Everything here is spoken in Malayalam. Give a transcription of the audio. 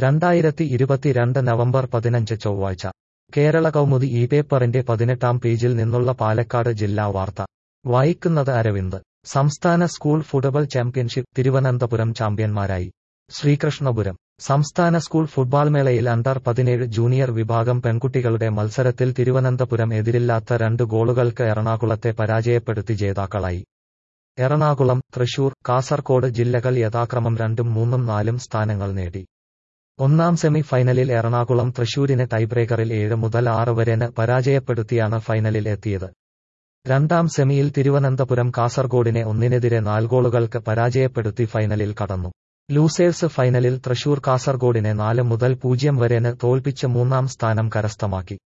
2022 നവംബർ 15 ചൊവ്വാഴ്ച കേരള കൗമുദി ഈ പേപ്പറിന്റെ 18-ാം പേജിൽ നിന്നുള്ള പാലക്കാട് ജില്ലാ വാർത്ത വായിക്കുന്നത് അരവിന്ദ്. സംസ്ഥാന സ്കൂൾ ഫുട്ബോൾ ചാമ്പ്യൻഷിപ്പ് തിരുവനന്തപുരം ചാമ്പ്യന്മാരായി ശ്രീകൃഷ്ണപുരം. സംസ്ഥാന സ്കൂൾ ഫുട്ബോൾ മേളയിൽ അണ്ടർ 17 ജൂനിയർ വിഭാഗം പെൺകുട്ടികളുടെ മത്സരത്തിൽ തിരുവനന്തപുരം എതിരില്ലാത്ത 2 ഗോളുകൾക്ക് എറണാകുളത്തെ പരാജയപ്പെടുത്തി ജേതാക്കളായി. എറണാകുളം, തൃശൂർ, കാസർകോട് ജില്ലകൾ യഥാക്രമം 2ഉം 3ഉം 4ഉം സ്ഥാനങ്ങൾ നേടി. ഒന്നാം സെമി ഫൈനലിൽ എറണാകുളം തൃശൂരിനെ ടൈബ്രേക്കറിൽ 7-6 വരെന് പരാജയപ്പെടുത്തിയാണ് ഫൈനലിൽ എത്തിയത്. രണ്ടാം സെമിയിൽ തിരുവനന്തപുരം കാസർകോടിനെ 1-4 ഗോളുകൾക്ക് പരാജയപ്പെടുത്തി ഫൈനലിൽ കടന്നു. ലൂസേഴ്സ് ഫൈനലിൽ തൃശൂർ കാസർകോടിനെ 4-0 വരെന് തോൽപ്പിച്ച് 3-ാം സ്ഥാനം കരസ്ഥമാക്കി.